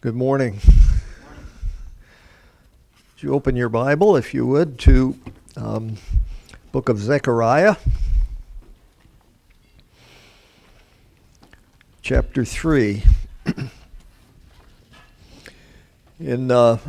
Good morning. Would you open your Bible, if you would, to book of Zechariah, chapter 3. In our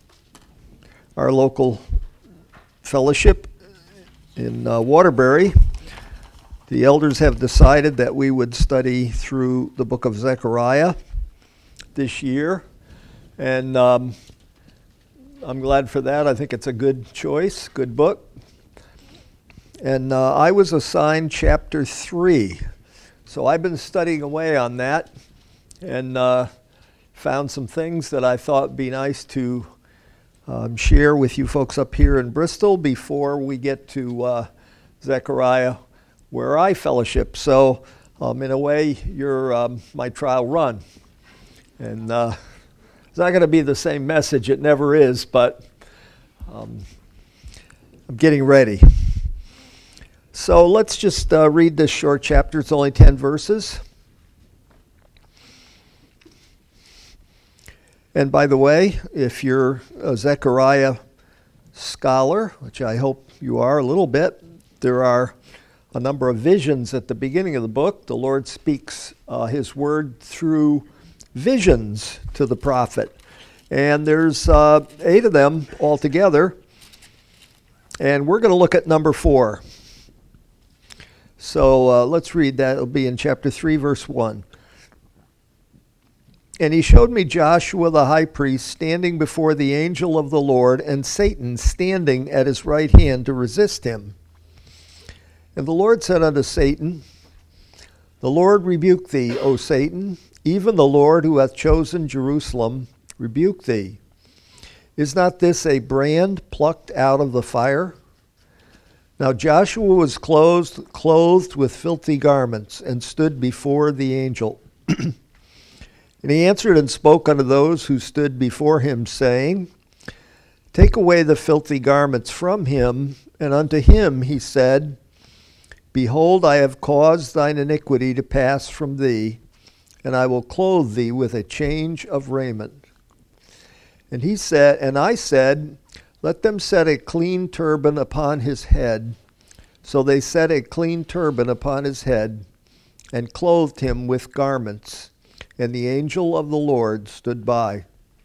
local fellowship in Waterbury, the elders have decided that we would study through the book of Zechariah this year, and I'm glad for that. I think it's a good choice, good book. And I was assigned chapter 3, so I've been studying away on that and found some things that I thought would be nice to share with you folks up here in Bristol before we get to Zechariah, where I fellowship. So in a way, you're my trial run. And it's not going to be the same message. It never is, but I'm getting ready. So let's just read this short chapter. It's only 10 verses. And by the way, if you're a Zechariah scholar, which I hope you are a little bit, there are a number of visions at the beginning of the book. The Lord speaks his word through visions to the prophet. And there's 8 of them altogether. And we're going to look at number 4. So let's read that. It'll be in chapter 3, verse 1. And he showed me Joshua the high priest standing before the angel of the Lord, and Satan standing at his right hand to resist him. And the Lord said unto Satan, The Lord rebuke thee, O Satan. Even the Lord who hath chosen Jerusalem rebuke thee. Is not this a brand plucked out of the fire? Now Joshua was clothed with filthy garments, and stood before the angel. And he answered and spoke unto those who stood before him, saying, Take away the filthy garments from him. And unto him he said, Behold, I have caused thine iniquity to pass from thee, and I will clothe thee with a change of raiment. And I said, Let them set a clean turban upon his head. So they set a clean turban upon his head, and clothed him with garments. And the angel of the Lord stood by.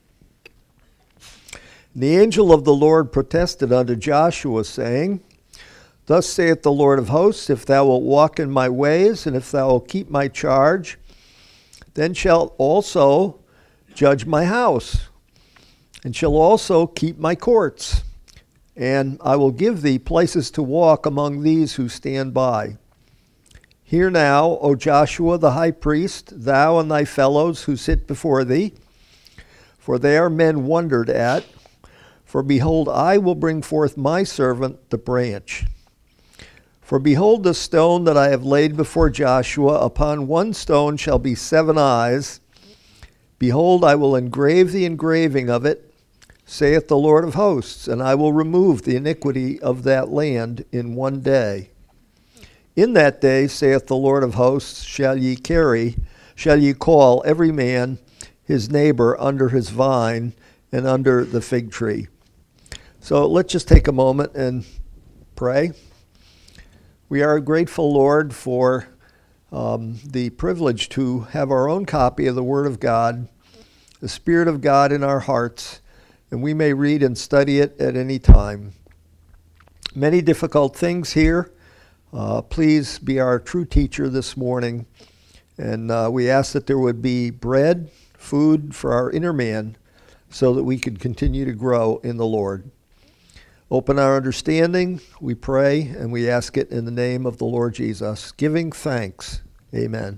And the angel of the Lord protested unto Joshua, saying, Thus saith the Lord of hosts, If thou wilt walk in my ways, and if thou wilt keep my charge, then shalt also judge my house, and shall also keep my courts. And I will give thee places to walk among these who stand by. Hear now, O Joshua the high priest, thou and thy fellows who sit before thee, for they are men wondered at. For behold, I will bring forth my servant the branch. For behold, the stone that I have laid before Joshua, upon one stone shall be 7 eyes. Behold, I will engrave the engraving of it, saith the Lord of hosts, and I will remove the iniquity of that land in one day. In that day, saith the Lord of hosts, shall ye call every man his neighbor under his vine and under the fig tree. So let's just take a moment and pray. We are grateful, Lord, for the privilege to have our own copy of the Word of God, the Spirit of God in our hearts, and we may read and study it at any time. Many difficult things here. Please be our true teacher this morning, and we ask that there would be bread, food for our inner man, so that we could continue to grow in the Lord. Open our understanding, we pray, and we ask it in the name of the Lord Jesus, giving thanks. Amen.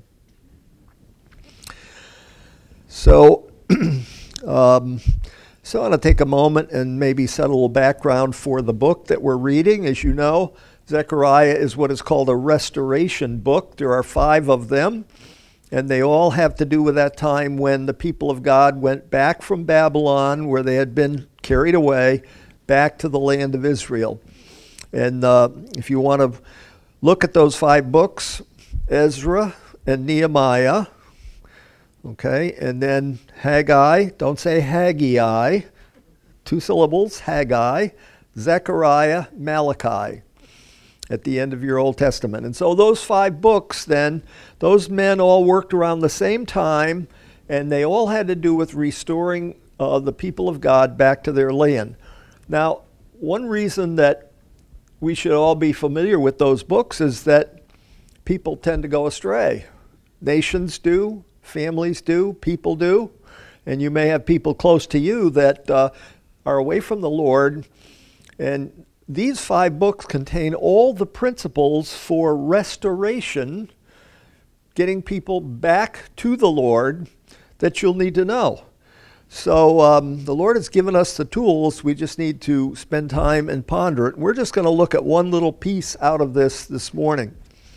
So I want to take a moment and maybe set a little background for the book that we're reading. As you know, Zechariah is what is called a restoration book. There are 5 of them, and they all have to do with that time when the people of God went back from Babylon, where they had been carried away, back to the land of Israel. And if you want to look at those 5 books, Ezra and Nehemiah, Okay, and then Haggai, don't say Haggai, 2 syllables, Haggai, Zechariah, Malachi at the end of your Old Testament. And so those 5 books then, those men all worked around the same time, and they all had to do with restoring the people of God back to their land. Now, one reason that we should all be familiar with those books is that people tend to go astray. Nations do, families do, people do, and you may have people close to you that are away from the Lord. And these 5 books contain all the principles for restoration, getting people back to the Lord that you'll need to know. So the Lord has given us the tools. We just need to spend time and ponder it. We're just going to look at one little piece out of this morning.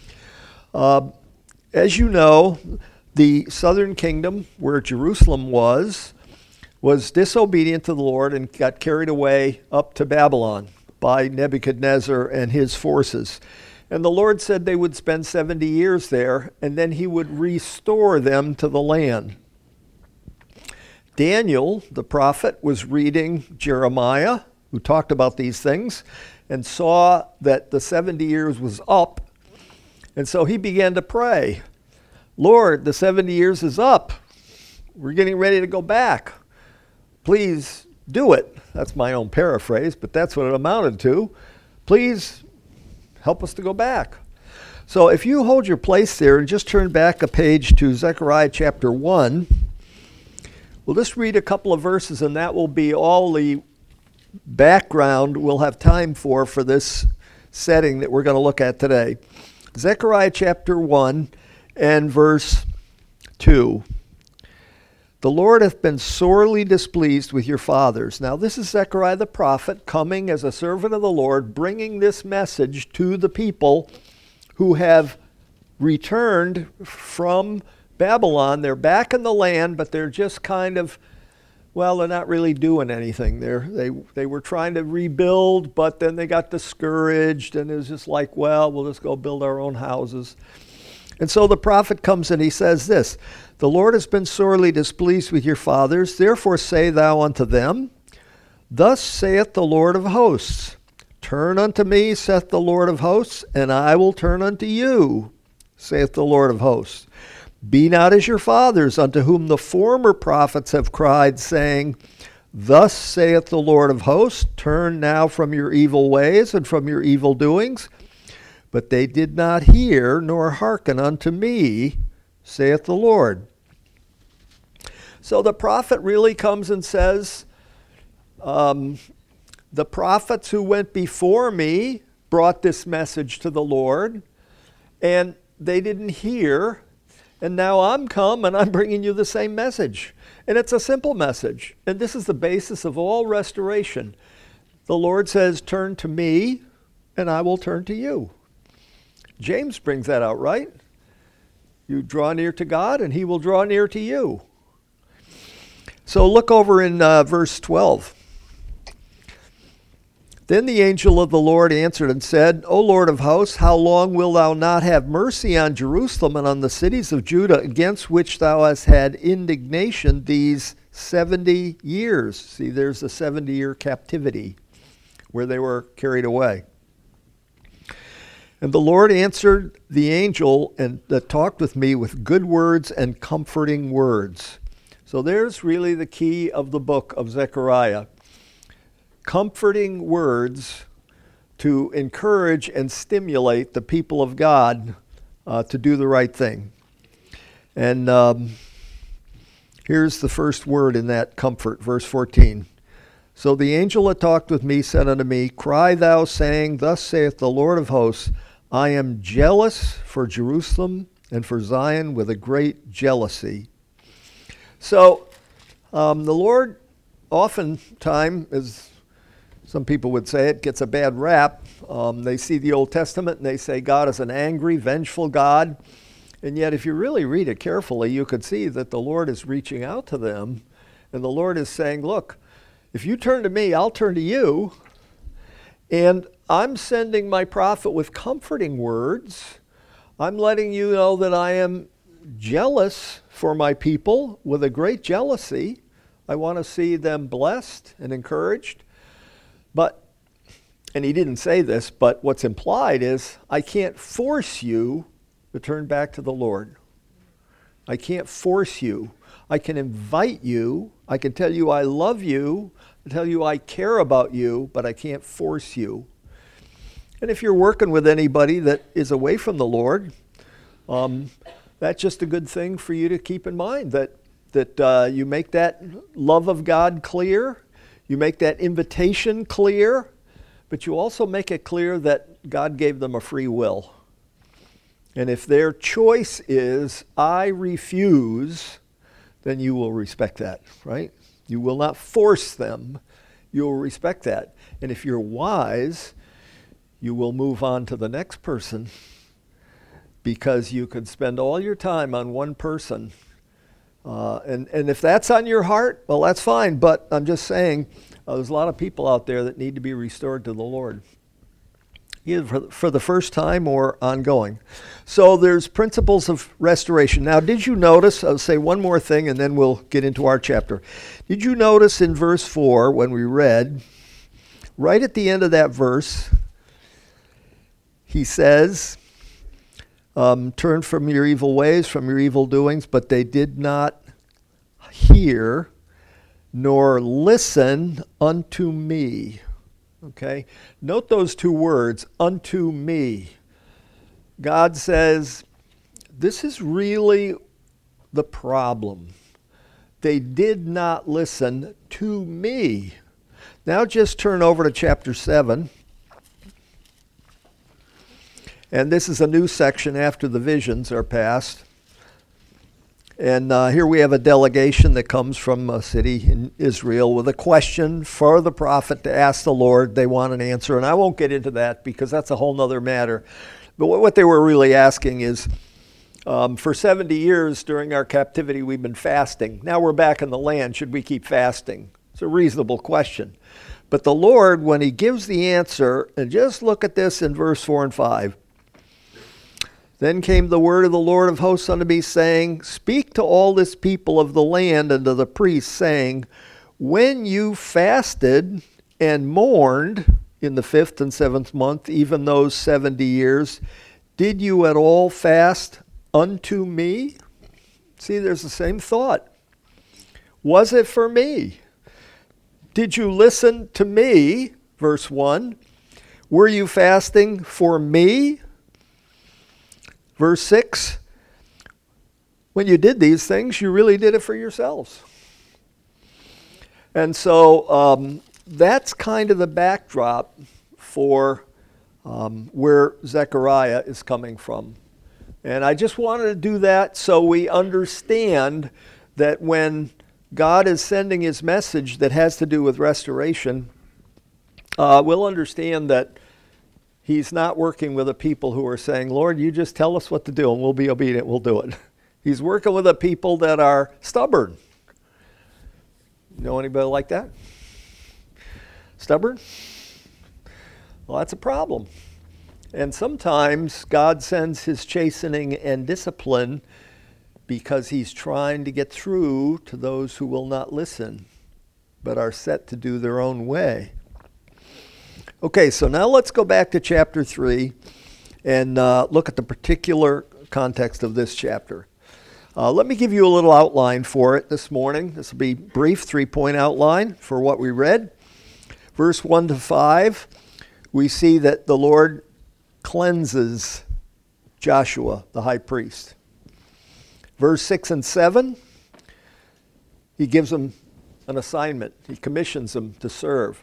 As you know, the southern kingdom, where Jerusalem was disobedient to the Lord and got carried away up to Babylon by Nebuchadnezzar and his forces. And the Lord said they would spend 70 years there, and then he would restore them to the land. Daniel, the prophet, was reading Jeremiah, who talked about these things, and saw that the 70 years was up. And so he began to pray, Lord, the 70 years is up. We're getting ready to go back. Please do it. That's my own paraphrase, but that's what it amounted to. Please help us to go back. So if you hold your place there and just turn back a page to Zechariah chapter 1, we'll just read a couple of verses, and that will be all the background we'll have time for this setting that we're going to look at today. Zechariah chapter 1 and verse 2. The Lord hath been sorely displeased with your fathers. Now this is Zechariah the prophet coming as a servant of the Lord, bringing this message to the people who have returned from Babylon. They're back in the land, but they're just kind of, well, they're not really doing anything. They were trying to rebuild, but then they got discouraged, and it was just like, well, we'll just go build our own houses. And so the prophet comes and he says this, the Lord has been sorely displeased with your fathers, therefore say thou unto them, thus saith the Lord of hosts, turn unto me, saith the Lord of hosts, and I will turn unto you, saith the Lord of hosts. Be not as your fathers, unto whom the former prophets have cried, saying, thus saith the Lord of hosts, turn now from your evil ways and from your evil doings. But they did not hear nor hearken unto me, saith the Lord. So the prophet really comes and says, the prophets who went before me brought this message to the Lord, and they didn't hear. And now I'm come and I'm bringing you the same message. And it's a simple message. And this is the basis of all restoration. The Lord says, turn to me and I will turn to you. James brings that out, right? You draw near to God and he will draw near to you. So look over in verse 12. Then the angel of the Lord answered and said, O Lord of hosts, how long wilt thou not have mercy on Jerusalem and on the cities of Judah, against which thou hast had indignation these 70 years? See, there's a 70-year captivity where they were carried away. And the Lord answered the angel and that talked with me with good words and comforting words. So there's really the key of the book of Zechariah. Comforting words to encourage and stimulate the people of God to do the right thing. And here's the first word in that comfort, verse 14. So the angel that talked with me said unto me, cry thou, saying, thus saith the Lord of hosts, I am jealous for Jerusalem and for Zion with a great jealousy. So the Lord oftentimes, as some people would say, it gets a bad rap. They see the Old Testament and they say God is an angry, vengeful God. And yet if you really read it carefully, you could see that the Lord is reaching out to them. And the Lord is saying, look, if you turn to me, I'll turn to you. And I'm sending my prophet with comforting words. I'm letting you know that I am jealous for my people with a great jealousy. I want to see them blessed and encouraged. But, and he didn't say this, but what's implied is, I can't force you to turn back to the Lord. I can't force you. I can invite you. I can tell you I love you. I tell you I care about you, but I can't force you. And if you're working with anybody that is away from the Lord, that's just a good thing for you to keep in mind, that you make that love of God clear, you make that invitation clear, but you also make it clear that God gave them a free will. And if their choice is, I refuse, then you will respect that, right? You will not force them. You will respect that. And if you're wise, you will move on to the next person, because you could spend all your time on one person. And if that's on your heart, well, that's fine. But I'm just saying, there's a lot of people out there that need to be restored to the Lord, either for the first time or ongoing. So there's principles of restoration. Now, did you notice, I'll say one more thing and then we'll get into our chapter. Did you notice in verse 4 when we read, right at the end of that verse, he says, turn from your evil ways, from your evil doings, but they did not hear nor listen unto me. Okay? Note those two words, unto me. God says, this is really the problem. They did not listen to me. Now just turn over to chapter 7. And this is a new section after the visions are passed. And here we have a delegation that comes from a city in Israel with a question for the prophet to ask the Lord. They want an answer. And I won't get into that because that's a whole nother matter. But what they were really asking is, for 70 years during our captivity, we've been fasting. Now we're back in the land. Should we keep fasting? It's a reasonable question. But the Lord, when he gives the answer, and just look at this in verse 4 and 5. Then came the word of the Lord of hosts unto me, saying, speak to all this people of the land and to the priests, saying, when you fasted and mourned in the 5th and 7th month, even those 70 years, did you at all fast unto me? See, there's the same thought. Was it for me? Did you listen to me? Verse 1. Were you fasting for me? Verse 6, when you did these things, you really did it for yourselves. And so that's kind of the backdrop for where Zechariah is coming from. And I just wanted to do that so we understand that when God is sending his message that has to do with restoration, we'll understand that he's not working with a people who are saying, Lord, you just tell us what to do and we'll be obedient, we'll do it. He's working with a people that are stubborn. You know anybody like that? Stubborn? Well, that's a problem. And sometimes God sends his chastening and discipline because he's trying to get through to those who will not listen, but are set to do their own way. Okay, so now let's go back to chapter 3 and look at the particular context of this chapter. Let me give you a little outline for it this morning. This will be brief 3-point outline for what we read. Verse 1 to 5, we see that the Lord cleanses Joshua, the high priest. Verse 6 and 7, he gives him an assignment. He commissions him to serve.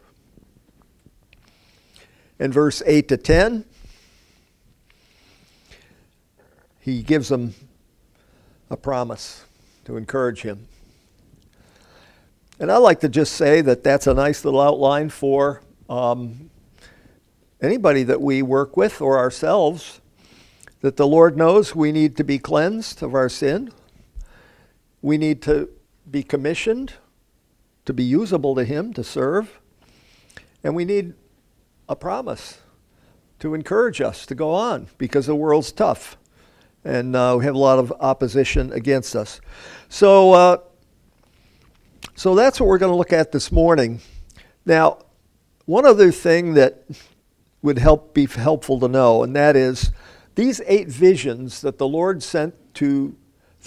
In verse 8 to 10, he gives them a promise to encourage him. And I like to just say that that's a nice little outline for anybody that we work with or ourselves, that the Lord knows we need to be cleansed of our sin. We need to be commissioned to be usable to him, to serve. And we need a promise to encourage us to go on because the world's tough. And we have a lot of opposition against us. So that's what we're going to look at this morning. Now, one other thing that would be helpful to know, and that is these 8 visions that the Lord sent through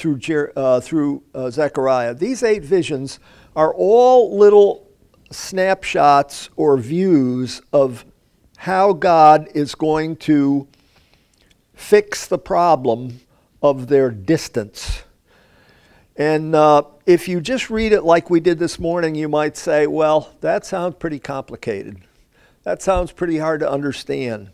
Zechariah. These 8 visions are all little snapshots or views of how God is going to fix the problem of their distance. And if you just read it like we did this morning, you might say, well, that sounds pretty complicated. That sounds pretty hard to understand.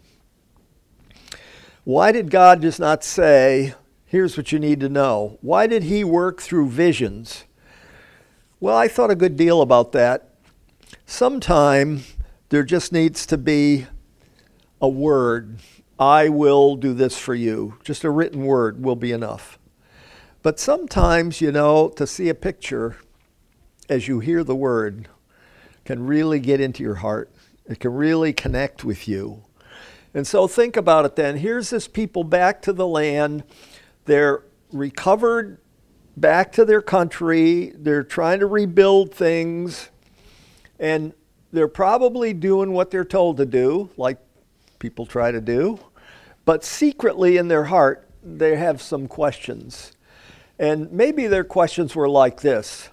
Why did God just not say, here's what you need to know? Why did he work through visions? Well, I thought a good deal about that. Sometime there just needs to be a word. I will do this for you. Just a written word will be enough. But sometimes, to see a picture as you hear the word can really get into your heart. It can really connect with you. And so think about it then. Here's this people back to the land. They're recovered back to their country. They're trying to rebuild things. And they're probably doing what they're told to do, like people try to do. But secretly in their heart, they have some questions. And maybe their questions were like this.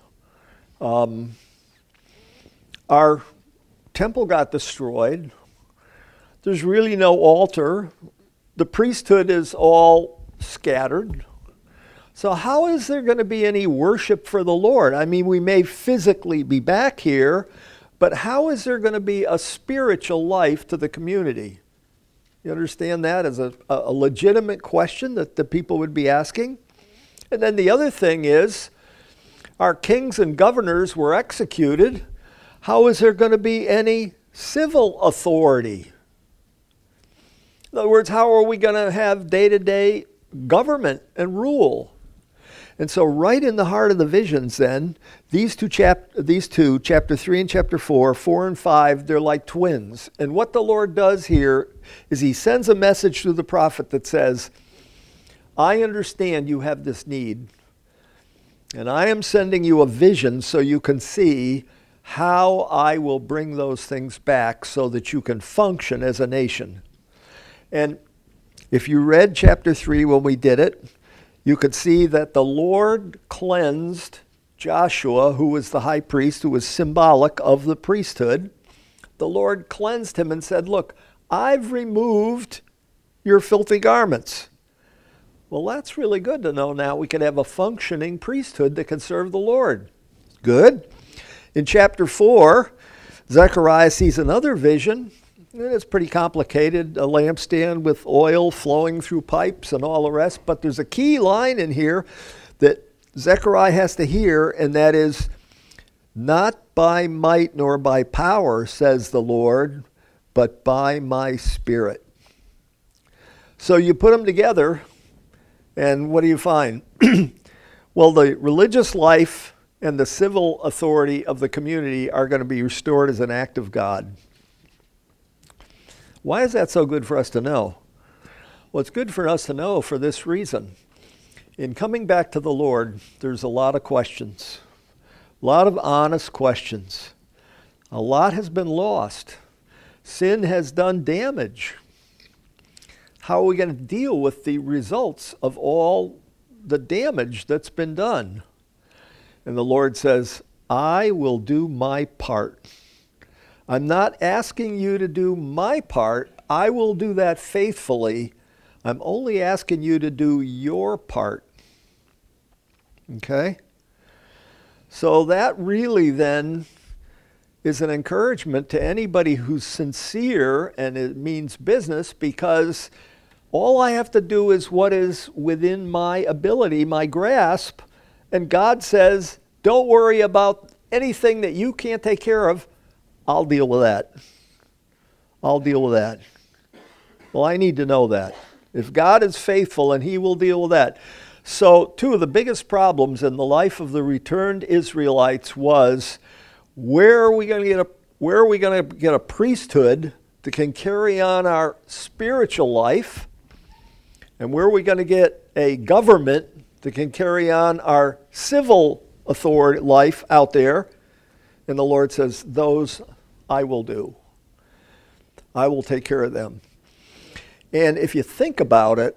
Our temple got destroyed. There's really no altar. The priesthood is all scattered. So how is there going to be any worship for the Lord? I mean, we may physically be back here, but how is there going to be a spiritual life to the community? You understand that as a legitimate question that the people would be asking? And then the other thing is, our kings and governors were executed. How is there going to be any civil authority? In other words, how are we going to have day-to-day government and rule? And so right in the heart of the visions then, these two, chapter 3 and chapter 4, 4 and 5, they're like twins. And what the Lord does here is he sends a message through the prophet that says, I understand you have this need, and I am sending you a vision so you can see how I will bring those things back so that you can function as a nation. And if you read chapter 3 when we did it, you could see that the Lord cleansed Joshua, who was the high priest, who was symbolic of the priesthood. The Lord cleansed him and said, look, I've removed your filthy garments. Well, that's really good to know now. We can have a functioning priesthood that can serve the Lord. Good. In chapter 4, Zechariah sees another vision. It's pretty complicated, a lampstand with oil flowing through pipes and all the rest. But there's a key line in here that Zechariah has to hear, and that is, not by might nor by power, says the Lord, but by my Spirit. So you put them together, and what do you find? Well, the religious life and the civil authority of the community are going to be restored as an act of God. Why is that so good for us to know? Well, it's good for us to know for this reason. In coming back to the Lord, there's a lot of questions, a lot of honest questions. A lot has been lost. Sin has done damage. How are we going to deal with the results of all the damage that's been done? And the Lord says, I will do my part. I'm not asking you to do my part. I will do that faithfully. I'm only asking you to do your part. Okay? So that really then is an encouragement to anybody who's sincere, and it means business, because all I have to do is what is within my ability, my grasp, and God says, don't worry about anything that you can't take care of. I'll deal with that. I'll deal with that. Well, I need to know that. If God is faithful, and he will deal with that. So two of the biggest problems in the life of the returned Israelites was, where are we going to get a priesthood that can carry on our spiritual life? And where are we going to get a government that can carry on our civil authority life out there. And the Lord says, those I will do. I will take care of them. And if you think about it,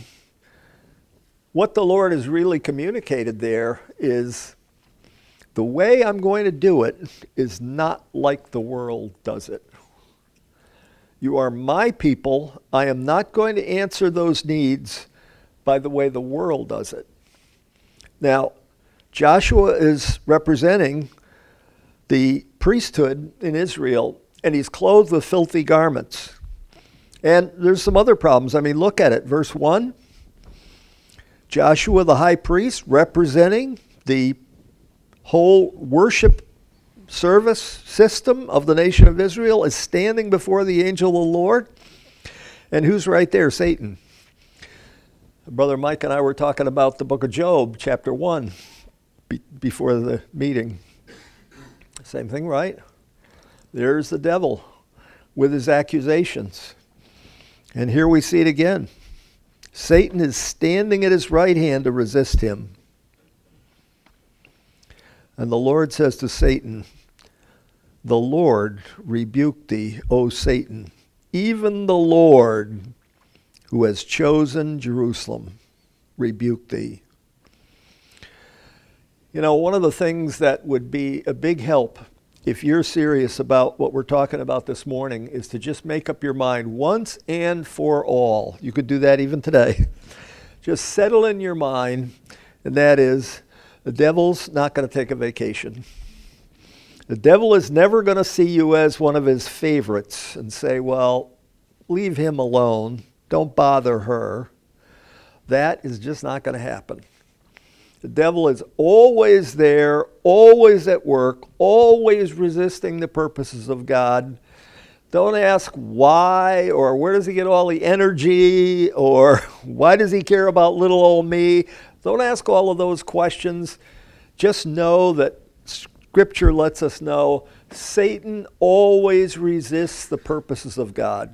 what the Lord has really communicated there is the way I'm going to do it is not like the world does it. You are my people. I am not going to answer those needs by the way the world does it. Now, Joshua is representing the priesthood in Israel, and he's clothed with filthy garments. And there's some other problems. I mean, look at it. Verse 1, Joshua the high priest, representing the whole worship service system of the nation of Israel, is standing before the angel of the Lord. And who's right there? Satan. Brother Mike and I were talking about the book of Job, chapter 1, before the meeting. Same thing, right? There's the devil with his accusations. And here we see it again. Satan is standing at his right hand to resist him. And the Lord says to Satan, the Lord rebuke thee, O Satan, even the Lord who has chosen Jerusalem, rebuke thee. You know, one of the things that would be a big help if you're serious about what we're talking about this morning is to just make up your mind once and for all. You could do that even today. Just settle in your mind, and that is, the devil's not going to take a vacation. The devil is never going to see you as one of his favorites and say, well, leave him alone. Don't bother her. That is just not going to happen. The devil is always there, always at work, always resisting the purposes of God. Don't ask why, or where does he get all the energy, or why does he care about little old me? Don't ask all of those questions. Just know that Scripture lets us know Satan always resists the purposes of God.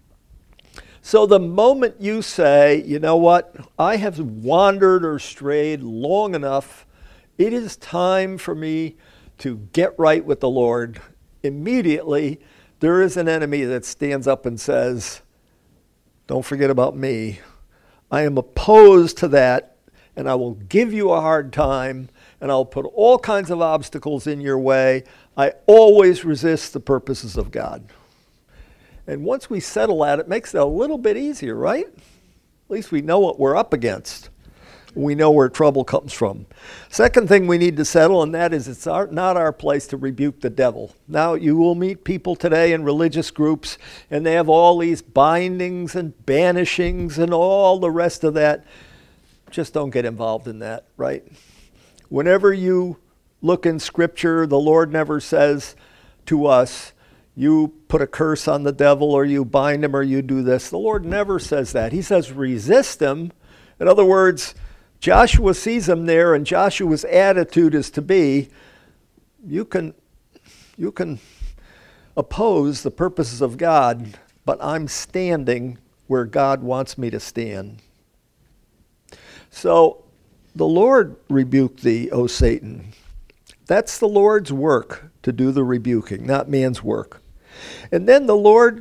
So the moment you say, you know what, I have wandered or strayed long enough, it is time for me to get right with the Lord, immediately there is an enemy that stands up and says, don't forget about me. I am opposed to that, and I will give you a hard time, and I'll put all kinds of obstacles in your way. I always resist the purposes of God. And once we settle that, it makes it a little bit easier, right? At least we know what we're up against. We know where trouble comes from. Second thing we need to settle, and that is it's not our place to rebuke the devil. Now, you will meet people today in religious groups, and they have all these bindings and banishings and all the rest of that. Just don't get involved in that, right? Whenever you look in Scripture, the Lord never says to us, you put a curse on the devil, or you bind him, or you do this. The Lord never says that. He says resist him. In other words, Joshua sees him there, and Joshua's attitude is to be, you can oppose the purposes of God, but I'm standing where God wants me to stand. So the Lord rebuke thee, O Satan. That's the Lord's work to do the rebuking, not man's work. And then the Lord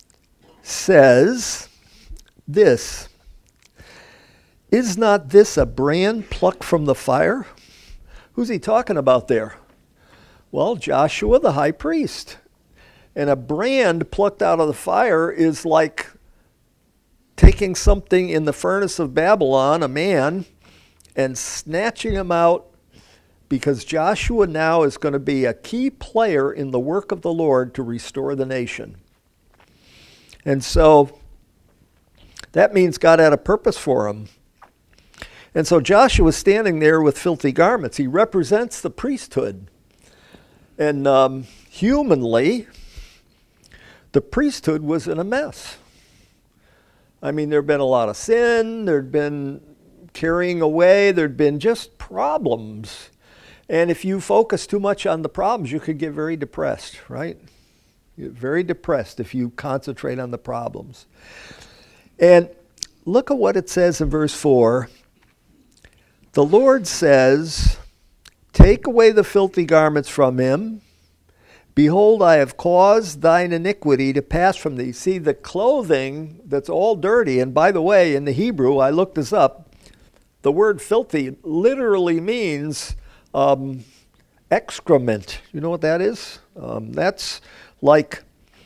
says this, is not this a brand plucked from the fire? Who's he talking about there? Well, Joshua the high priest. And a brand plucked out of the fire is like taking something in the furnace of Babylon, a man, and snatching him out, because Joshua now is going to be a key player in the work of the Lord to restore the nation. And so that means God had a purpose for him. And so Joshua is standing there with filthy garments. He represents the priesthood. And humanly, the priesthood was in a mess. I mean, there had been a lot of sin, there had been carrying away, there had been just problems. And if you focus too much on the problems, you could get very depressed, right? You get very depressed if you concentrate on the problems. And look at what it says in verse 4. The Lord says, take away the filthy garments from him. Behold, I have caused thine iniquity to pass from thee. See, the clothing that's all dirty, and by the way, in the Hebrew, I looked this up, the word filthy literally means excrement. You know what that is? That's like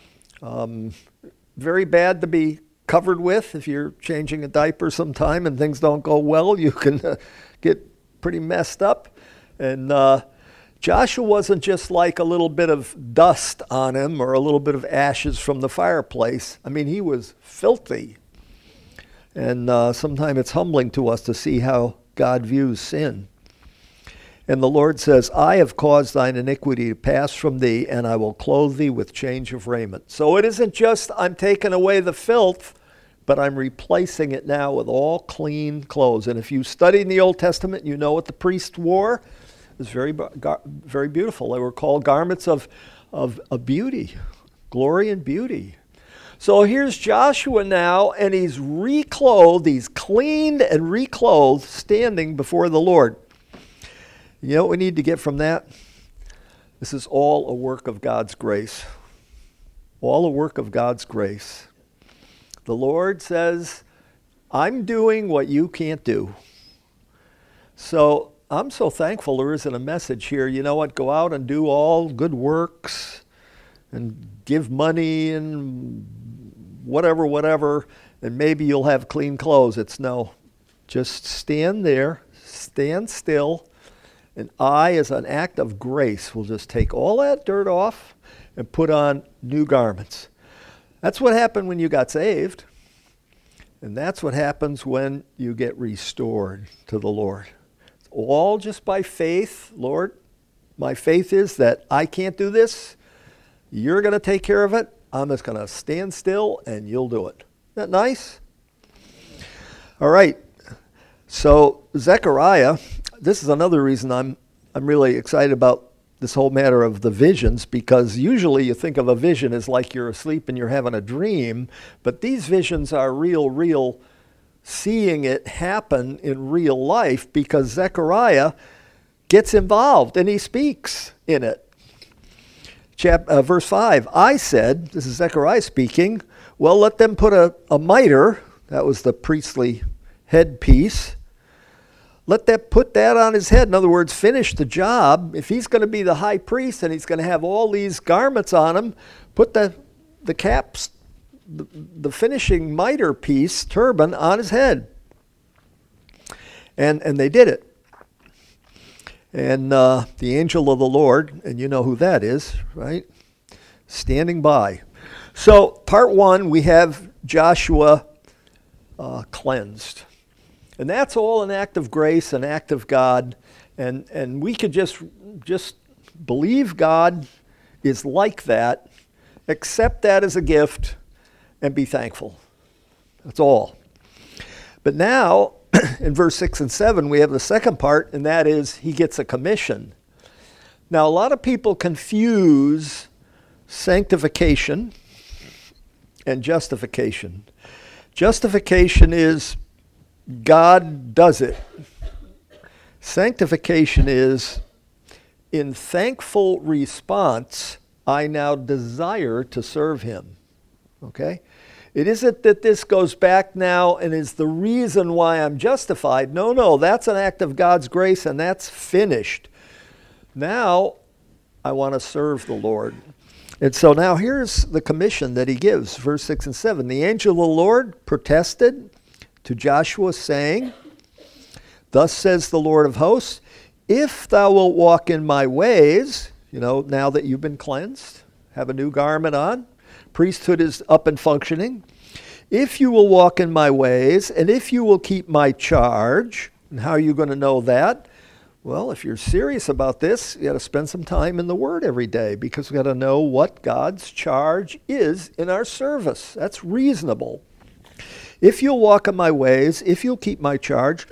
very bad to be covered with. If you're changing a diaper sometime and things don't go well, you can get pretty messed up. And Joshua wasn't just like a little bit of dust on him or a little bit of ashes from the fireplace. I mean, he was filthy. And sometimes it's humbling to us to see how God views sin. And the Lord says, I have caused thine iniquity to pass from thee, and I will clothe thee with change of raiment. So it isn't just I'm taking away the filth, but I'm replacing it now with all clean clothes. And if you study in the Old Testament, you know what the priest wore. It was very beautiful. They were called garments of beauty, glory and beauty. So here's Joshua now, and he's reclothed, he's cleaned and reclothed, standing before the Lord. You know what we need to get from that? This is all a work of God's grace. All a work of God's grace. The Lord says, I'm doing what you can't do. So I'm so thankful there isn't a message here. You know what? Go out and do all good works and give money and whatever, and maybe you'll have clean clothes. It's no. Just stand there, stand still, and I, as an act of grace, will just take all that dirt off and put on new garments. That's what happened when you got saved. And that's what happens when you get restored to the Lord. It's all just by faith. Lord, my faith is that I can't do this. You're going to take care of it. I'm just going to stand still and you'll do it. Isn't that nice? All right. So Zechariah, this is another reason I'm really excited about this whole matter of the visions, because usually you think of a vision as like you're asleep and you're having a dream, but these visions are real seeing it happen in real life, because Zechariah gets involved and he speaks in it. Verse 5, I said, this is Zechariah speaking, well, let them put a mitre, that was the priestly headpiece, put that on his head. In other words, finish the job. If he's going to be the high priest and he's going to have all these garments on him, put the caps, the finishing mitre piece, turban, on his head. And they did it. And the angel of the Lord, and you know who that is, right? Standing by. So part one, we have Joshua cleansed. And that's all an act of grace, an act of God. And we could just believe God is like that, accept that as a gift, and be thankful. That's all. But now, in verse 6 and 7, we have the second part, and that is he gets a commission. Now, a lot of people confuse sanctification and justification. Justification is God does it. Sanctification is, in thankful response, I now desire to serve him. Okay? It isn't that this goes back now and is the reason why I'm justified. No, that's an act of God's grace and that's finished. Now, I want to serve the Lord. And so now here's the commission that he gives, verse 6 and 7. The angel of the Lord protested to Joshua, saying, thus says the Lord of hosts, if thou wilt walk in my ways, now that you've been cleansed, have a new garment on, priesthood is up and functioning, if you will walk in my ways, and if you will keep my charge, and how are you going to know that? Well, if you're serious about this, you got to spend some time in the Word every day, because we got to know what God's charge is in our service. That's reasonable. If you'll walk in my ways, if you'll keep my charge,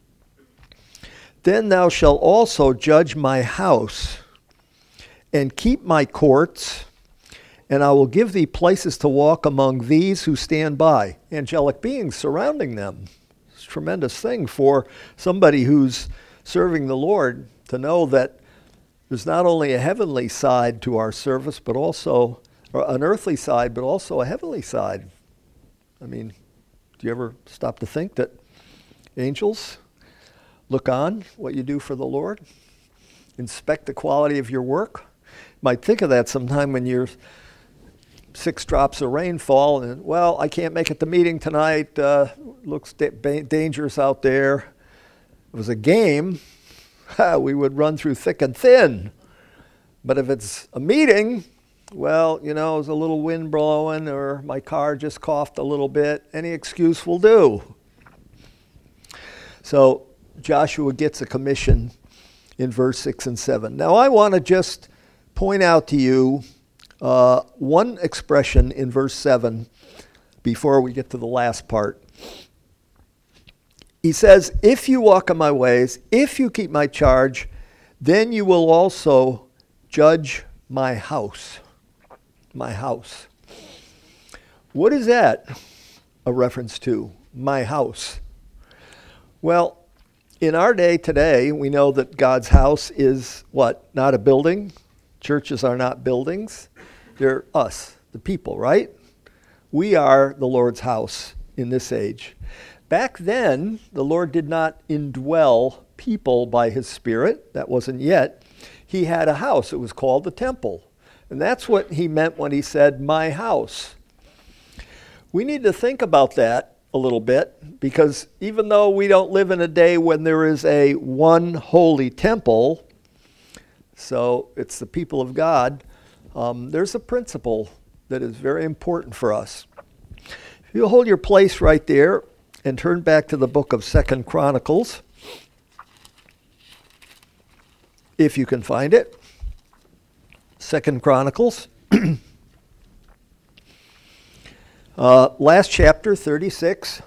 then thou shalt also judge my house, and keep my courts, and I will give thee places to walk among these who stand by. Angelic beings surrounding them. It's a tremendous thing for somebody who's serving the Lord to know that there's not only a heavenly side to our service, but also an earthly side, but also a heavenly side. I mean, do you ever stop to think that angels look on what you do for the Lord? Inspect the quality of your work? You might think of that sometime when you're 6 drops of rain fall and, well, I can't make it to meeting tonight. Looks dangerous out there. If it was a game, we would run through thick and thin. But if it's a meeting, well, there's a little wind blowing or my car just coughed a little bit. Any excuse will do. So Joshua gets a commission in verse 6 and 7. Now I want to just point out to you one expression in verse 7 before we get to the last part. He says, if you walk in my ways, if you keep my charge, then you will also judge my house. My house. What is that a reference to? My house. Well, in our day today, we know that God's house is what? Not a building. Churches are not buildings. They're us, the people, right? We are the Lord's house in this age. Back then, the Lord did not indwell people by his Spirit. That wasn't yet. He had a house. It was called the temple. And that's what he meant when he said, my house. We need to think about that a little bit, because even though we don't live in a day when there is a one holy temple, so it's the people of God, there's a principle that is very important for us. If you hold your place right there and turn back to the book of 2 Chronicles, if you can find it. 2 Chronicles. Last chapter, 36.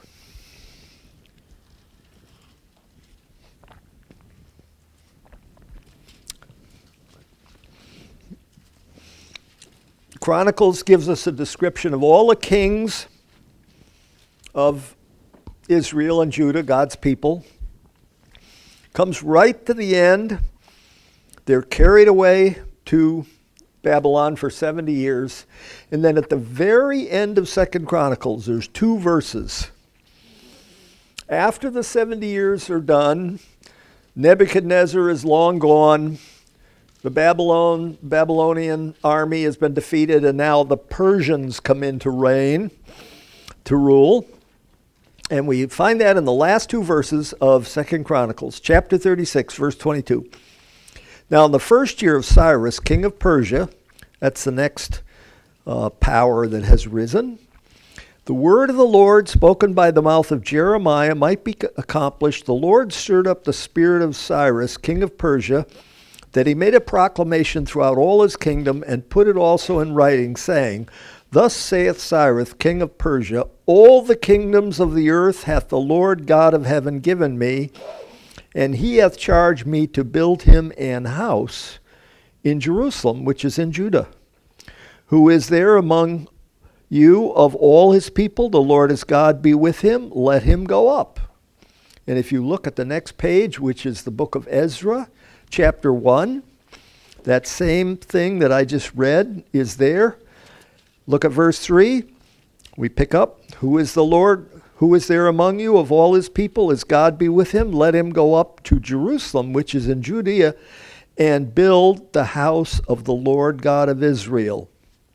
Chronicles gives us a description of all the kings of Israel and Judah, God's people. Comes right to the end. They're carried away to Babylon for 70 years. And then at the very end of 2 Chronicles, there's 2 verses. After the 70 years are done, Nebuchadnezzar is long gone. The Babylonian army has been defeated, and now the Persians come into reign to rule. And we find that in the last 2 verses of 2 Chronicles, chapter 36, verse 22. Now, in the first year of Cyrus, king of Persia, that's the next power that has risen, the word of the Lord spoken by the mouth of Jeremiah might be accomplished. The Lord stirred up the spirit of Cyrus, king of Persia, that he made a proclamation throughout all his kingdom and put it also in writing, saying, Thus saith Cyrus, king of Persia, all the kingdoms of the earth hath the Lord God of heaven given me, and he hath charged me to build him an house in Jerusalem, which is in Judah. Who is there among you of all his people? The Lord his God be with him. Let him go up. And if you look at the next page, which is the book of Ezra, chapter 1, that same thing that I just read is there. Look at verse 3. We pick up, who is the Lord? Who is there among you of all his people? Is God be with him? Let him go up to Jerusalem, which is in Judea, and build the house of the Lord God of Israel.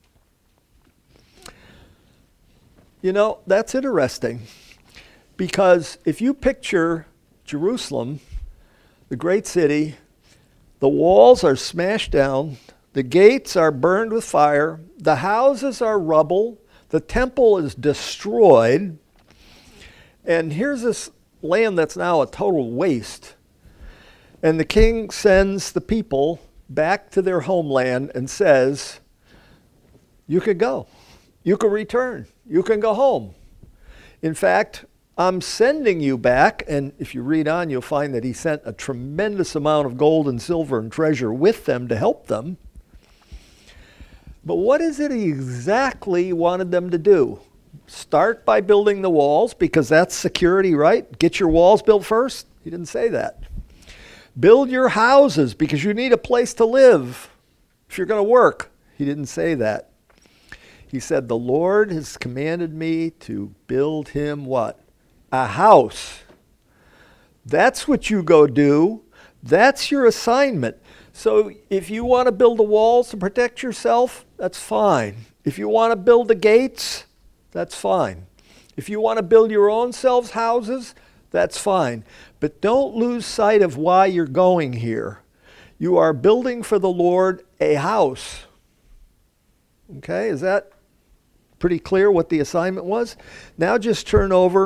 That's interesting, because if you picture Jerusalem, the great city, the walls are smashed down, the gates are burned with fire, the houses are rubble, the temple is destroyed, and here's this land that's now a total waste. And the king sends the people back to their homeland and says, you can go. You can return. You can go home. In fact, I'm sending you back. And if you read on, you'll find that he sent a tremendous amount of gold and silver and treasure with them to help them. But what is it he exactly wanted them to do? Start by building the walls, because that's security, right? Get your walls built first? He didn't say that. Build your houses, because you need a place to live if you're going to work. He didn't say that. He said, the Lord has commanded me to build him what? A house. That's what you go do. That's your assignment. So if you want to build the walls to protect yourself, that's fine. If you want to build the gates, that's fine. If you want to build your own selves houses, that's fine. But don't lose sight of why you're going here. You are building for the Lord a house. Okay, is that pretty clear what the assignment was? Now just turn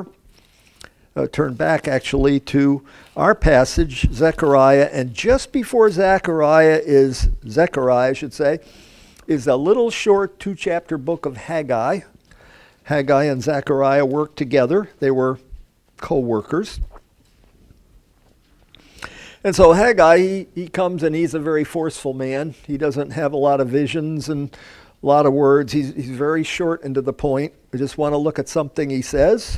back actually to our passage, Zechariah. And just before Zechariah, is a little short 2-chapter book of Haggai. Haggai and Zechariah worked together. They were co-workers. And so Haggai, he comes and he's a very forceful man. He doesn't have a lot of visions and a lot of words. He's very short and to the point. I just want to look at something he says.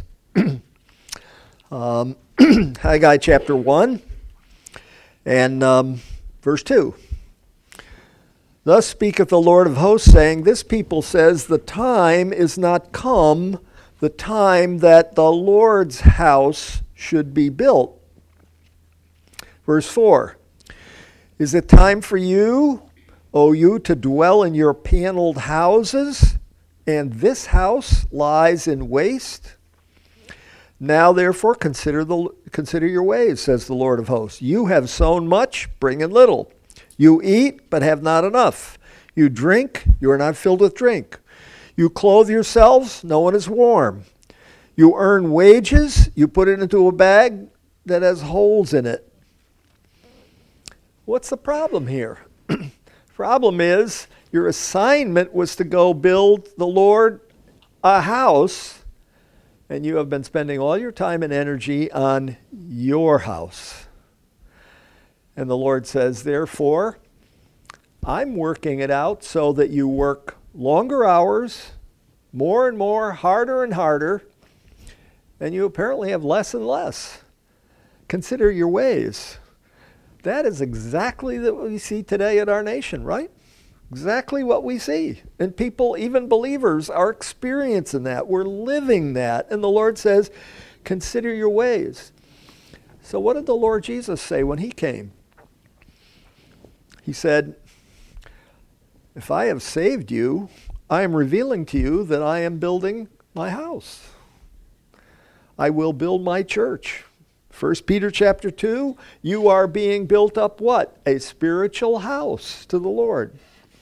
Haggai chapter 1 and verse 2. Thus speaketh the Lord of hosts, saying, this people says, the time is not come, the time that the Lord's house should be built. Verse 4. Is it time for you, O you, to dwell in your paneled houses, and this house lies in waste? Now therefore consider your ways, says the Lord of hosts. You have sown much, bring in little. You eat, but have not enough. You drink, you are not filled with drink. You clothe yourselves, no one is warm. You earn wages, you put it into a bag that has holes in it. What's the problem here? Problem is, your assignment was to go build the Lord a house, and you have been spending all your time and energy on your house. And the Lord says, therefore, I'm working it out so that you work longer hours, more and more, harder and harder, and you apparently have less and less. Consider your ways. That is exactly what we see today in our nation, right? Exactly what we see. And people, even believers, are experiencing that. We're living that. And the Lord says, consider your ways. So what did the Lord Jesus say when he came? He said, if I have saved you, I am revealing to you that I am building my house. I will build my church. 1 Peter chapter 2, you are being built up what? A spiritual house to the Lord.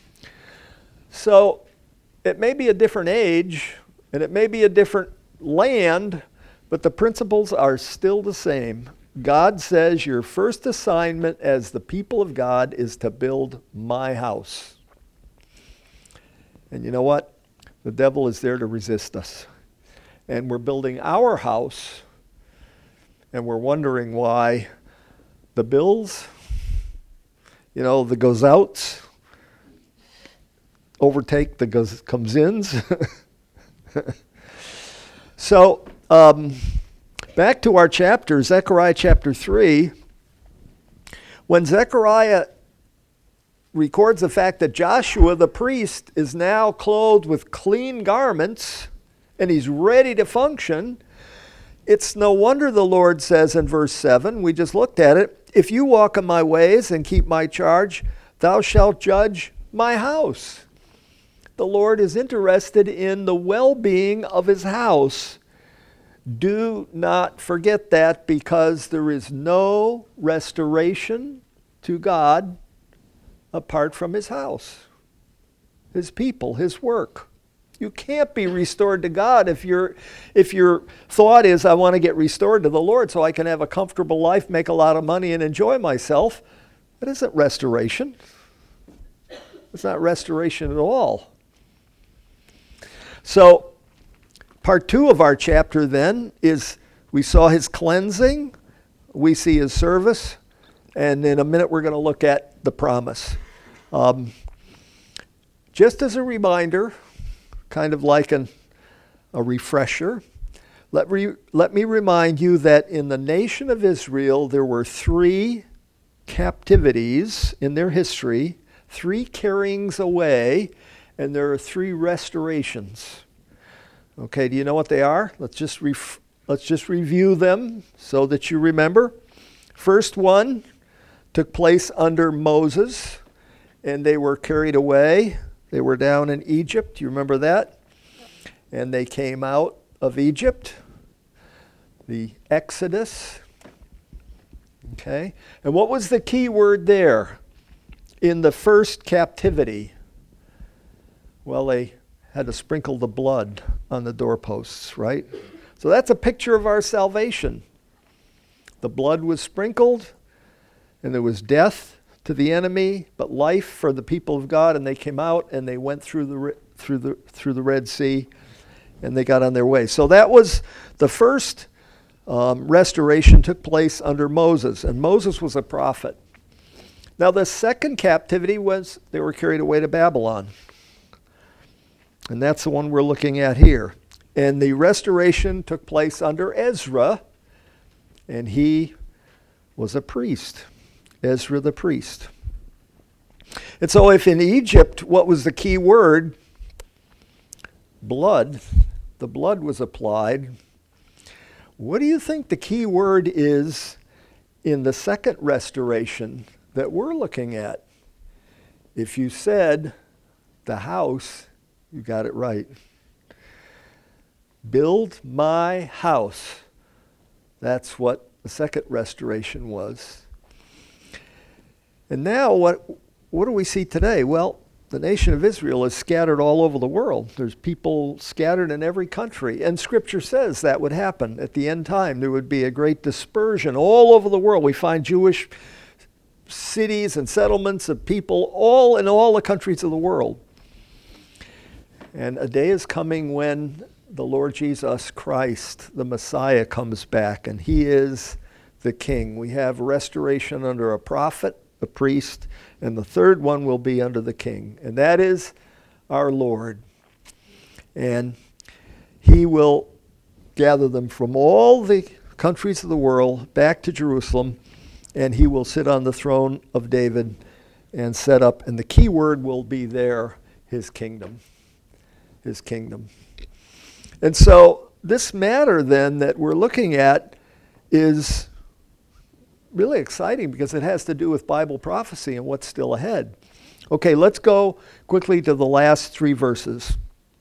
So it may be a different age, and it may be a different land, but the principles are still the same. God says your first assignment as the people of God is to build my house. And you know what? The devil is there to resist us. And we're building our house, and we're wondering why the bills, the goes-outs overtake the comes-ins. So, back to our chapter, Zechariah chapter 3. When Zechariah records the fact that Joshua the priest is now clothed with clean garments and he's ready to function, it's no wonder the Lord says in verse 7, we just looked at it, if you walk in my ways and keep my charge, thou shalt judge my house. The Lord is interested in the well-being of his house. Do not forget that, because there is no restoration to God apart from his house, his people, his work. You can't be restored to God if your thought is, I want to get restored to the Lord so I can have a comfortable life, make a lot of money, and enjoy myself. That isn't restoration. It's not restoration at all. So, part 2 of our chapter then is we saw his cleansing, we see his service, and in a minute we're going to look at the promise. Just as a reminder, kind of like a refresher, let me remind you that in the nation of Israel, there were 3 captivities in their history, 3 carryings away, and there are 3 restorations. Okay, do you know what they are? Let's just review them so that you remember. First one took place under Moses, and they were carried away. They were down in Egypt. Do you remember that? And they came out of Egypt, the Exodus. Okay, and what was the key word there in the first captivity? Well, they had to sprinkle the blood on the doorposts, right? So that's a picture of our salvation. The blood was sprinkled, and there was death to the enemy, but life for the people of God, and they came out and they went through the Red Sea, and they got on their way. So that was the first restoration took place under Moses, and Moses was a prophet. Now the second captivity was they were carried away to Babylon. And that's the one we're looking at here. And the restoration took place under Ezra, and he was a priest, Ezra the priest. And so if in Egypt, what was the key word? Blood. The blood was applied. What do you think the key word is in the second restoration that we're looking at? If you said the house, you got it right. Build my house. That's what the second restoration was. And now what do we see today? Well, the nation of Israel is scattered all over the world. There's people scattered in every country. And Scripture says that would happen at the end time. There would be a great dispersion all over the world. We find Jewish cities and settlements of people all in all the countries of the world. And a day is coming when the Lord Jesus Christ, the Messiah, comes back, and he is the king. We have restoration under a prophet, a priest, and the third one will be under the king, and that is our Lord. And he will gather them from all the countries of the world back to Jerusalem, and he will sit on the throne of David and set up, and the key word will be there, his kingdom. His kingdom. And so this matter then that we're looking at is really exciting because it has to do with Bible prophecy and what's still ahead. Okay, let's go quickly to the last 3 verses.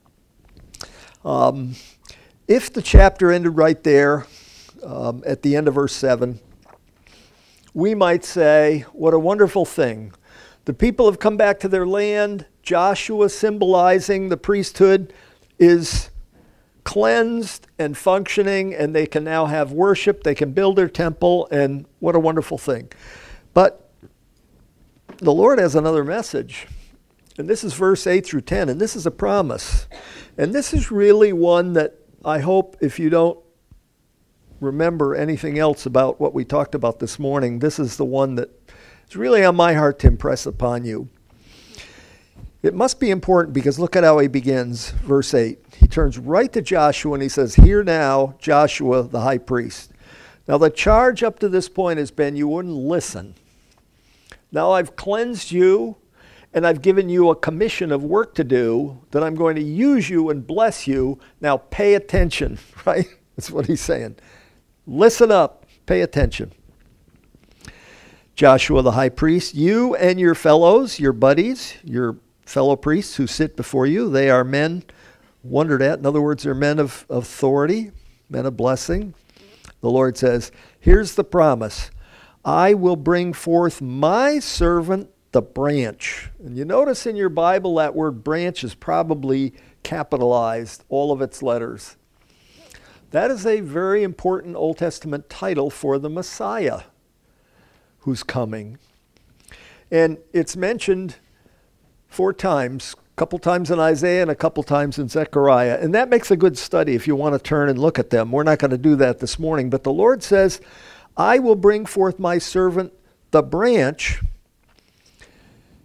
If the chapter ended right there at the end of verse 7, we might say, what a wonderful thing. The people have come back to their land. Joshua, symbolizing the priesthood, is cleansed and functioning, and they can now have worship. They can build their temple, and what a wonderful thing. But the Lord has another message, and this is verse 8 through 10, and this is a promise. And this is really one that I hope, if you don't remember anything else about what we talked about this morning, this is the one that is really on my heart to impress upon you. It must be important because look at how he begins, verse 8. He turns right to Joshua and he says, "Hear now, Joshua the high priest." Now the charge up to this point has been you wouldn't listen. Now I've cleansed you and I've given you a commission of work to do that I'm going to use you and bless you. Now pay attention, right? That's what he's saying. Listen up, pay attention. Joshua the high priest, you and your fellows, your buddies, your fellow priests who sit before you, they are men wondered at. In other words, they're men of authority, men of blessing. The Lord says, here's the promise. I will bring forth my servant, the branch. And you notice in your Bible that word branch is probably capitalized, all of its letters. That is a very important Old Testament title for the Messiah who's coming. And it's mentioned 4 times, a couple times in Isaiah and a couple times in Zechariah. And that makes a good study if you want to turn and look at them. We're not going to do that this morning. But the Lord says, I will bring forth my servant, the branch.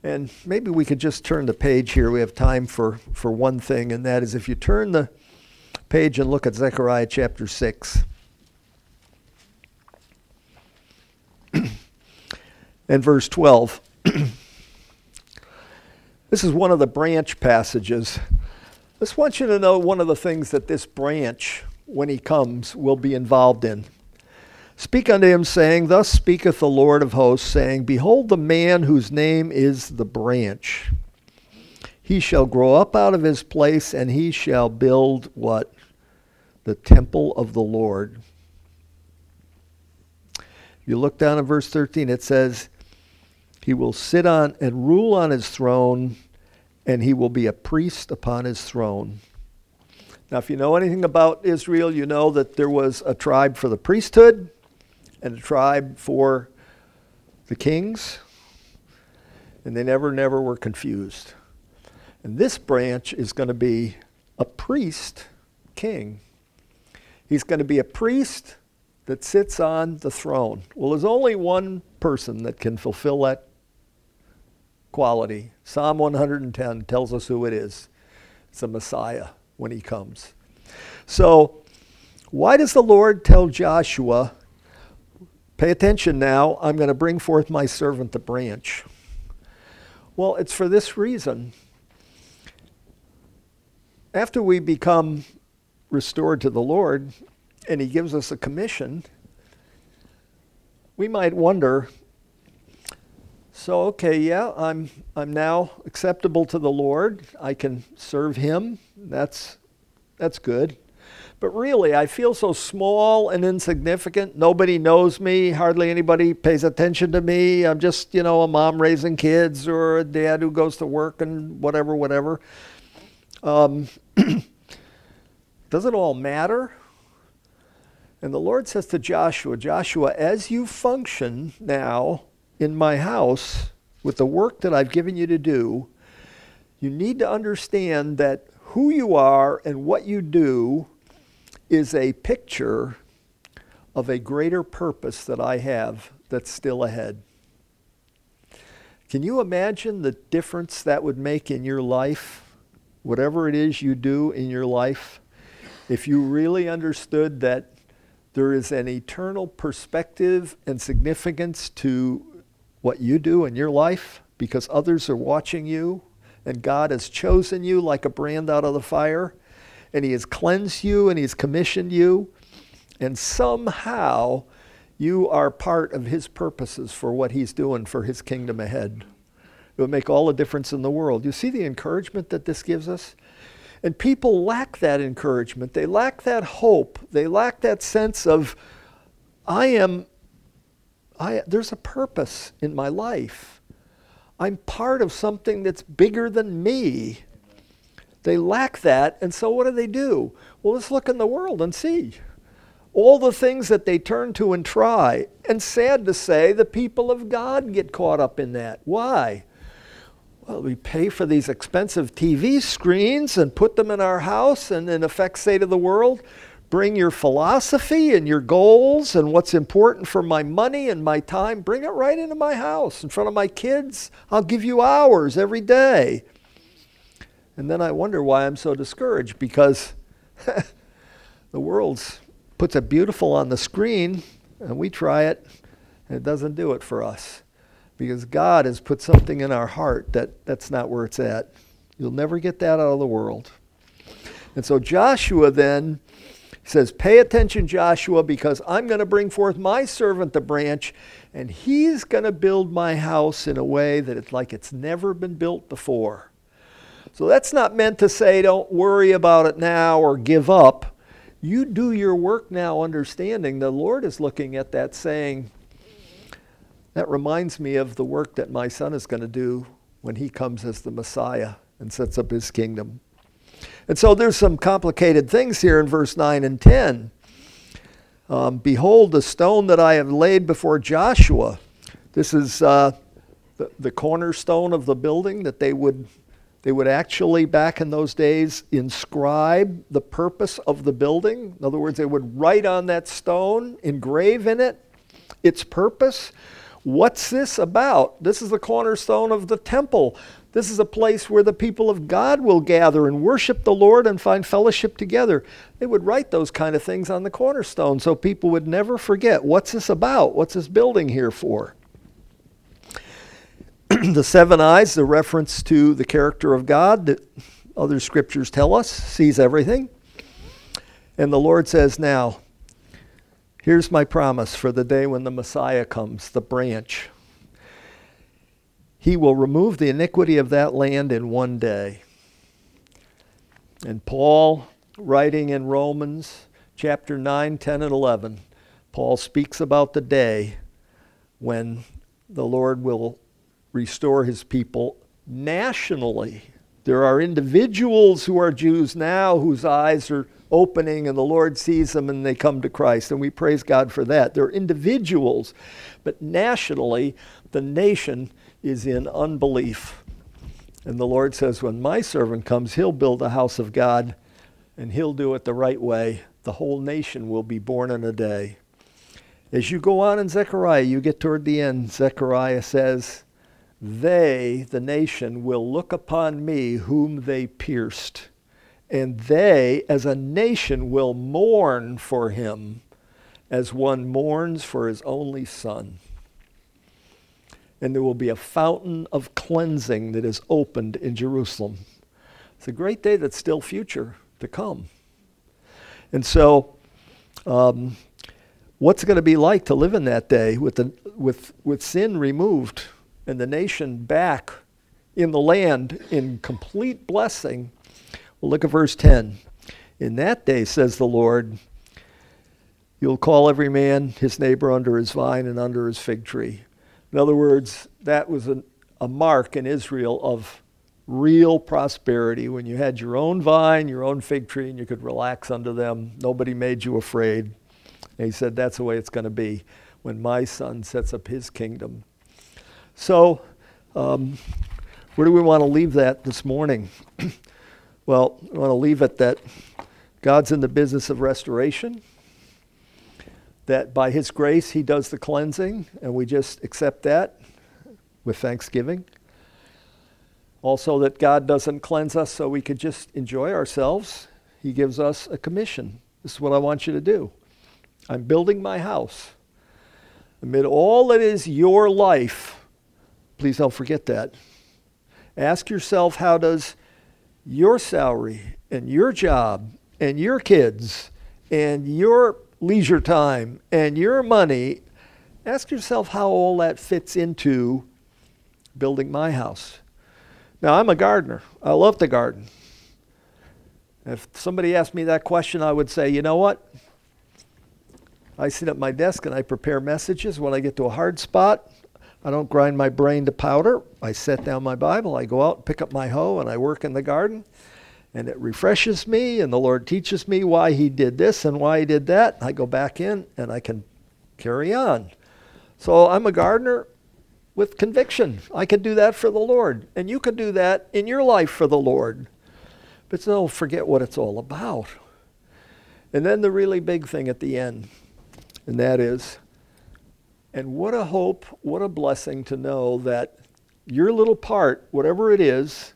And maybe we could just turn the page here. We have time for one thing, and that is if you turn the page and look at Zechariah chapter 6. And verse 12. This is one of the branch passages. I just want you to know one of the things that this branch, when he comes, will be involved in. Speak unto him, saying, Thus speaketh the Lord of hosts, saying, Behold the man whose name is the branch. He shall grow up out of his place, and he shall build what? The temple of the Lord. If you look down at verse 13, it says, He will sit on and rule on his throne, and he will be a priest upon his throne. Now, if you know anything about Israel, you know that there was a tribe for the priesthood and a tribe for the kings, and they never were confused. And this branch is going to be a priest king. He's going to be a priest that sits on the throne. Well, there's only one person that can fulfill that quality. Psalm 110 tells us who it is. It's the Messiah when he comes. So, why does the Lord tell Joshua, pay attention now, I'm going to bring forth my servant the branch? Well, it's for this reason. After we become restored to the Lord and he gives us a commission, we might wonder, so okay, yeah, I'm now acceptable to the Lord. I can serve him. That's good. But really, I feel so small and insignificant. Nobody knows me. Hardly anybody pays attention to me. I'm just, a mom raising kids or a dad who goes to work and whatever. Does it all matter? And the Lord says to Joshua, as you function now in my house with the work that I've given you to do, you need to understand that who you are and what you do is a picture of a greater purpose that I have that's still ahead. Can you imagine the difference that would make in your life, whatever it is you do in your life, if you really understood that there is an eternal perspective and significance to what you do in your life because others are watching you and God has chosen you like a brand out of the fire and he has cleansed you and he's commissioned you and somehow you are part of his purposes for what he's doing for his kingdom ahead. It will make all the difference in the world. You see the encouragement that this gives us? And people lack that encouragement. They lack that hope. They lack that sense of, there's a purpose in my life. I'm part of something that's bigger than me. They lack that, and so what do? Well, let's look in the world and see. All the things that they turn to and try. And sad to say, the people of God get caught up in that. Why? Well, we pay for these expensive TV screens and put them in our house and in effect say to the world, bring your philosophy and your goals and what's important for my money and my time, bring it right into my house in front of my kids. I'll give you hours every day. And then I wonder why I'm so discouraged because the world puts it beautiful on the screen and we try it and it doesn't do it for us. Because God has put something in our heart that's not where it's at. You'll never get that out of the world. And so Joshua then says, pay attention, Joshua, because I'm going to bring forth my servant, the branch, and he's going to build my house in a way that it's like it's never been built before. So that's not meant to say don't worry about it now or give up. You do your work now understanding the Lord is looking at that saying, that reminds me of the work that my son is going to do when he comes as the Messiah and sets up his kingdom. And so there's some complicated things here in verse 9 and 10. Behold, the stone that I have laid before Joshua. This is the cornerstone of the building that they would actually, back in those days, inscribe the purpose of the building. In other words, they would write on that stone, engrave in it, its purpose. What's this about? This is the cornerstone of the temple. This is a place where the people of God will gather and worship the Lord and find fellowship together. They would write those kind of things on the cornerstone so people would never forget. What's this about? What's this building here for? The 7 eyes, the reference to the character of God that other scriptures tell us, sees everything. And the Lord says, now, here's my promise for the day when the Messiah comes, the branch. He will remove the iniquity of that land in one day. And Paul, writing in Romans chapter 9, 10, and 11, Paul speaks about the day when the Lord will restore his people nationally. There are individuals who are Jews now whose eyes are opening and the Lord sees them and they come to Christ. And we praise God for that. They're individuals. But nationally, the nation is in unbelief. And the Lord says, when my servant comes, he'll build a house of God and he'll do it the right way. The whole nation will be born in a day. As you go on in Zechariah, you get toward the end, Zechariah says, they, the nation, will look upon me whom they pierced. And they, as a nation, will mourn for him as one mourns for his only son. And there will be a fountain of cleansing that is opened in Jerusalem. It's a great day that's still future to come. And so, what's it going to be like to live in that day with sin removed and the nation back in the land in complete blessing? Well, look at verse 10. In that day, says the Lord, you'll call every man his neighbor under his vine and under his fig tree. In other words, that was a mark in Israel of real prosperity, when you had your own vine, your own fig tree, and you could relax under them. Nobody made you afraid. And he said, that's the way it's going to be when my son sets up his kingdom. So, where do we want to leave that this morning? Well, we want to leave it that God's in the business of restoration, that by his grace he does the cleansing, and we just accept that with thanksgiving. Also that God doesn't cleanse us so we could just enjoy ourselves. He gives us a commission. This is what I want you to do. I'm building my house. Amid all that is your life, please don't forget that. Ask yourself, how does your salary and your job and your kids and your leisure time and your money, ask yourself how all that fits into building my house. Now, I'm a gardener. I love to garden. If somebody asked me that question, I would say, you know what? I sit at my desk and I prepare messages. When I get to a hard spot, I don't grind my brain to powder. I set down my Bible, I go out, pick up my hoe, and I work in the garden. And it refreshes me, and the Lord teaches me why he did this and why he did that. I go back in, and I can carry on. So I'm a gardener with conviction. I can do that for the Lord. And you can do that in your life for the Lord. But don't forget what it's all about. And then the really big thing at the end, and that is, and what a hope, what a blessing to know that your little part, whatever it is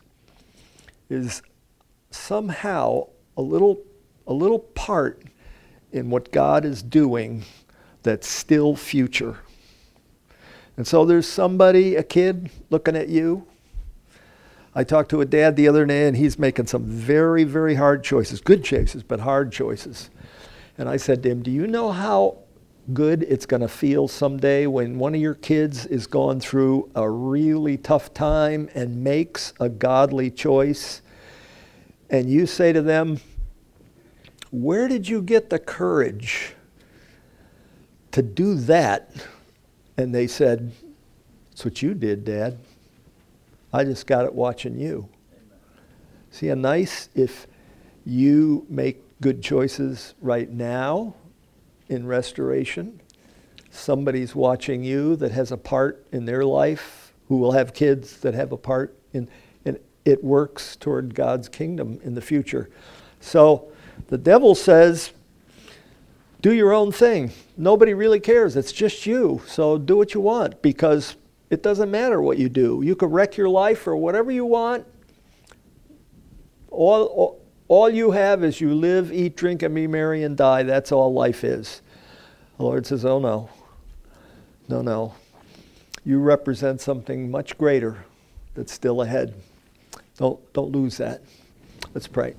somehow a little part in what God is doing that's still future. And so there's somebody, a kid, looking at you. I talked to a dad the other day, and he's making some very, very hard choices. Good choices, but hard choices. And I said to him, do you know how good it's going to feel someday when one of your kids is going through a really tough time and makes a godly choice? And you say to them, where did you get the courage to do that? And they said, it's what you did, Dad. I just got it watching you. Amen. See how nice if you make good choices right now in restoration. Somebody's watching you that has a part in their life, who will have kids that have a part in, and it works toward God's kingdom in the future. So the devil says, do your own thing. Nobody really cares. It's just you. So do what you want, because it doesn't matter what you do. You could wreck your life or whatever you want. All you have is you live, eat, drink, and be merry and die. That's all life is. The Lord says, oh no. No. You represent something much greater that's still ahead. Don't lose that. Let's pray.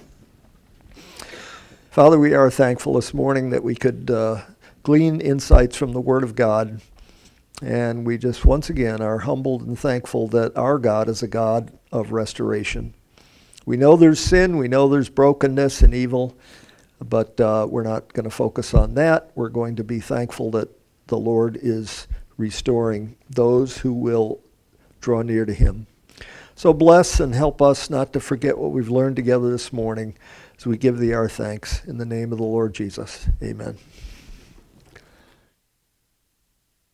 Father, we are thankful this morning that we could glean insights from the Word of God. And we just once again are humbled and thankful that our God is a God of restoration. We know there's sin, we know there's brokenness and evil, but we're not going to focus on that. We're going to be thankful that the Lord is restoring those who will draw near to Him. So bless and help us not to forget what we've learned together this morning as we give Thee our thanks. In the name of the Lord Jesus, amen.